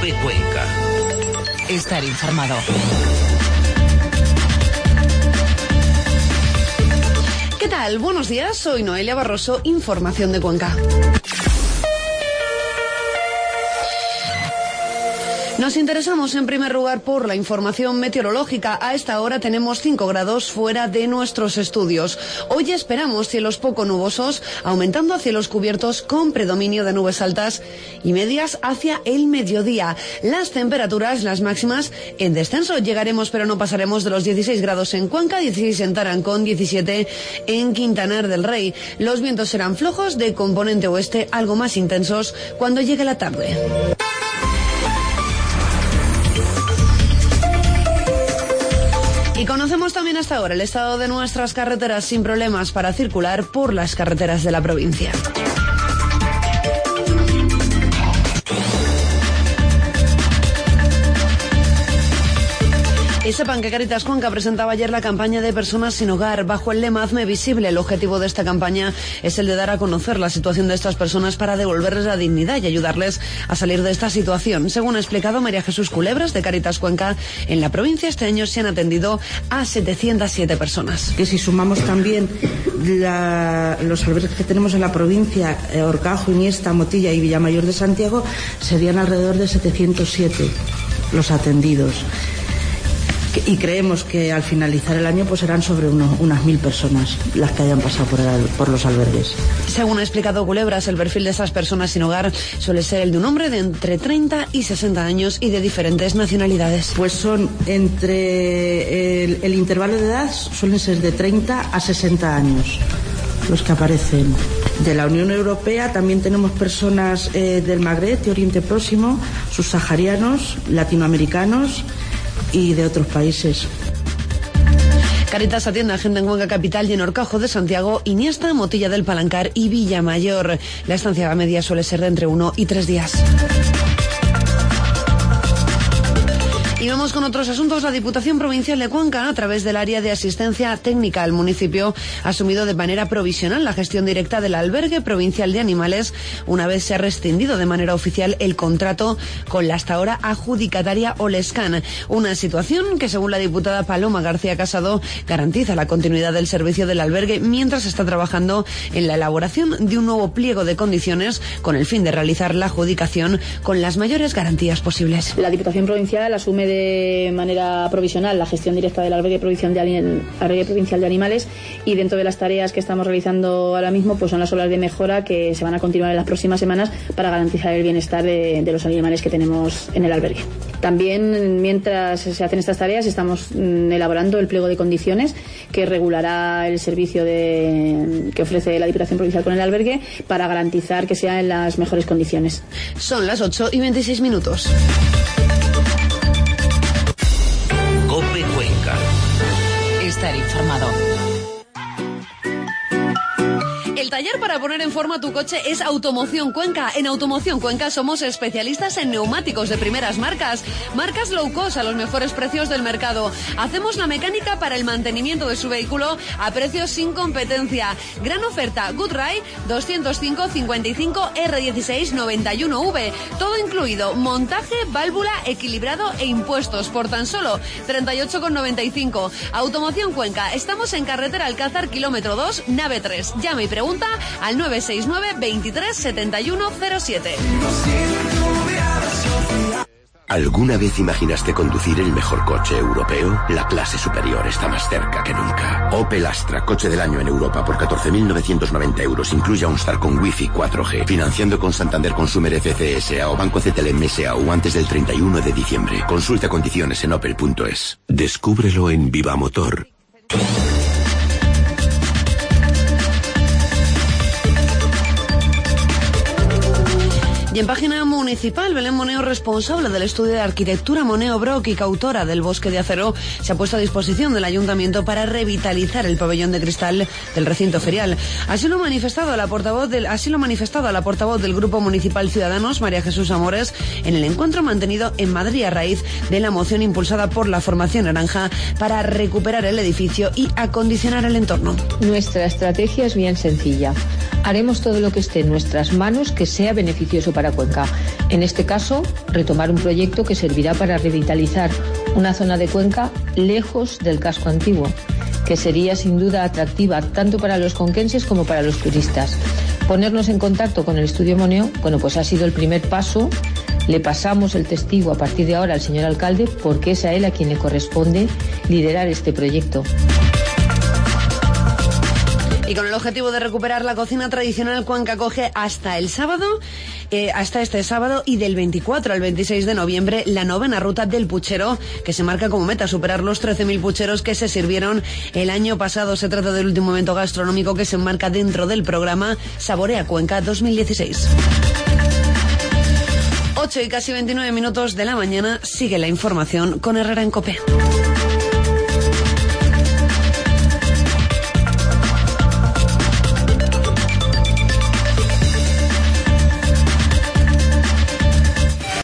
COPE Cuenca. Estar informado. ¿Qué tal? Buenos días, soy Noelia Barroso, Información de Cuenca. Nos interesamos en primer lugar por la información meteorológica. A esta hora tenemos 5 grados fuera de nuestros estudios. Hoy esperamos cielos poco nubosos, aumentando a cielos cubiertos con predominio de nubes altas y medias hacia el mediodía. Las temperaturas, las máximas, en descenso. Llegaremos pero no pasaremos de los 16 grados en Cuenca, 16 en Tarancón, 17 en Quintanar del Rey. Los vientos serán flojos de componente oeste, algo más intensos cuando llegue la tarde. Y conocemos también hasta ahora el estado de nuestras carreteras sin problemas para circular por las carreteras de la provincia. Y sepan que Cáritas Cuenca presentaba ayer la campaña de personas sin hogar bajo el lema Hazme Visible. El objetivo de esta campaña es el de dar a conocer la situación de estas personas para devolverles la dignidad y ayudarles a salir de esta situación. Según ha explicado María Jesús Culebras de Cáritas Cuenca, en la provincia este año se han atendido a 707 personas. Que si sumamos también los albergues que tenemos en la provincia, Horcajo, Iniesta, Motilla y Villamayor de Santiago, serían alrededor de 707 los atendidos. Y creemos que al finalizar el año pues serán sobre unas 1000 personas las que hayan pasado por los albergues. Según ha explicado Culebras, el perfil de estas personas sin hogar suele ser el de un hombre de entre 30 y 60 años y de diferentes nacionalidades. Pues son entre el intervalo de edad suelen ser de 30 a 60 años los que aparecen. De la Unión Europea también tenemos personas del Magreb, de Oriente Próximo, subsaharianos, latinoamericanos y de otros países. Cáritas atiende a gente en Cuenca Capital y en Horcajo de Santiago, Iniesta, Motilla del Palancar y Villamayor. La estancia media suele ser de entre 1 y 3 días. Y vamos con otros asuntos. La Diputación Provincial de Cuenca, a través del área de asistencia técnica al municipio, ha asumido de manera provisional la gestión directa del albergue provincial de animales, una vez se ha rescindido de manera oficial el contrato con la hasta ahora adjudicataria Olescan. Una situación que, según la diputada Paloma García Casado, garantiza la continuidad del servicio del albergue mientras se está trabajando en la elaboración de un nuevo pliego de condiciones con el fin de realizar la adjudicación con las mayores garantías posibles. La Diputación Provincial asume de manera provisional la gestión directa del albergue provincial de animales, y dentro de las tareas que estamos realizando ahora mismo pues son las obras de mejora que se van a continuar en las próximas semanas para garantizar el bienestar de los animales que tenemos en el albergue. También, mientras se hacen estas tareas, estamos elaborando el pliego de condiciones que regulará el servicio que ofrece la Diputación Provincial con el albergue para garantizar que sea en las mejores condiciones. Son las 8:26. COPE Cuenca. Estar informado. El taller para poner en forma tu coche es Automoción Cuenca. En Automoción Cuenca somos especialistas en neumáticos de primeras marcas low cost a los mejores precios del mercado. Hacemos la mecánica para el mantenimiento de su vehículo a precios sin competencia. Gran oferta, GoodRide 205 55 R16 91V. Todo incluido, montaje, válvula, equilibrado e impuestos por tan solo 38,95. Automoción Cuenca. Estamos en carretera Alcázar, kilómetro 2, nave 3. Llama y pregunta al 969 23 71 07. ¿Alguna vez imaginaste conducir el mejor coche europeo? La clase superior está más cerca que nunca. Opel Astra, coche del año en Europa por 14.990 euros. Incluye a un Star con Wi-Fi 4G. Financiando con Santander Consumer FCSA o Banco CTLM SA.U antes del 31 de diciembre. Consulta condiciones en opel.es. Descúbrelo en Viva Motor. Y en página municipal, Belén Moneo, responsable del estudio de arquitectura Moneo Brock y coautora del Bosque de Acero, se ha puesto a disposición del ayuntamiento para revitalizar el pabellón de cristal del recinto ferial. Así lo ha manifestado la portavoz del Grupo Municipal Ciudadanos, María Jesús Amores, en el encuentro mantenido en Madrid a raíz de la moción impulsada por la Formación Naranja para recuperar el edificio y acondicionar el entorno. Nuestra estrategia es bien sencilla. Haremos todo lo que esté en nuestras manos que sea beneficioso para para Cuenca. En este caso, retomar un proyecto que servirá para revitalizar una zona de Cuenca lejos del casco antiguo, que sería sin duda atractiva tanto para los conquenses como para los turistas. Ponernos en contacto con el Estudio Moneo, bueno, pues ha sido el primer paso. Le pasamos el testigo a partir de ahora al señor alcalde, porque es a él a quien le corresponde liderar este proyecto. Y con el objetivo de recuperar la cocina tradicional, Cuenca acoge hasta este sábado y del 24 al 26 de noviembre la 9ª ruta del puchero, que se marca como meta superar los 13.000 pucheros que se sirvieron el año pasado. Se trata del último evento gastronómico que se enmarca dentro del programa Saborea Cuenca 2016. 8 y casi 29 minutos de la mañana, sigue la información con Herrera en COPE.